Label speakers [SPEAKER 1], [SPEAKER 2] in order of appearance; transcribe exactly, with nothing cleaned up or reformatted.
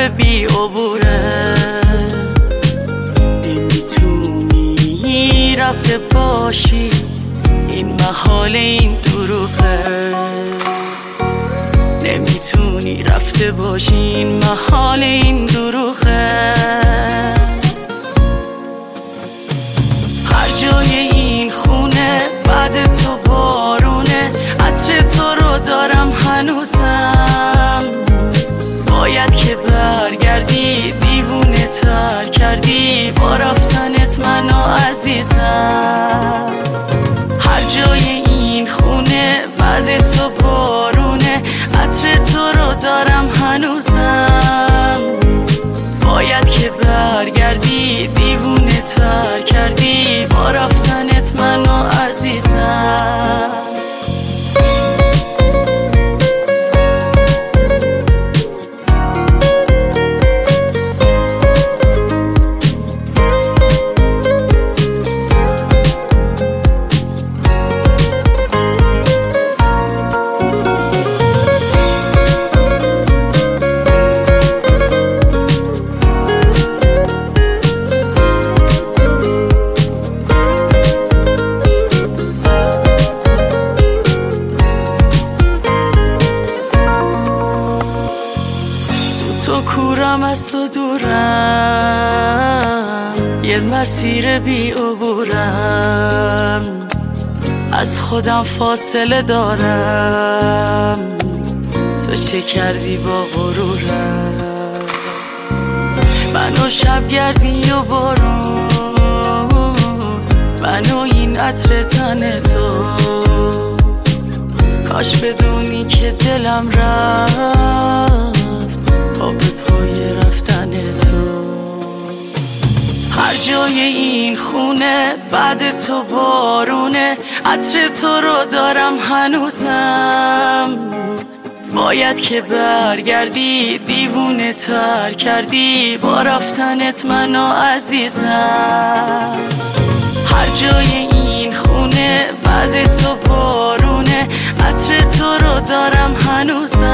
[SPEAKER 1] سر بی عبوره، نمیتونی رفته باشی، این محال این دروغه. نمیتونی رفته باشی، این محال این دروغه. هر جای این خونه بعد تو بارونه، عطر تو رو دارم هنوزم. باید که برگردی، دیوونه تر کردی با رفتنت منو عزیزم. هر جای این خونه بعد تو بارونه، عطر تو رو دارم هنوزم. باید که برگردی، دیوونه تر کردی با رفتنت منو عزیزم. تو کورم از تو دورم، یه مسیر بی عبورم. از خودم فاصله دارم، تو چه کردی با غرورم؟ منو شبگردی و بارون، منو این عطر تن تو. کاش بدونی که دلم رفت پا به پای رفتن تو. هر جای این خونه بعد تو بارونه، عطر تو رو دارم هنوزم. باید که برگردی، دیوونه تر کردی با رفتنت منو عزیزم. هر جای این خونه بعد تو بارونه، عطر تو رو دارم هنوزم.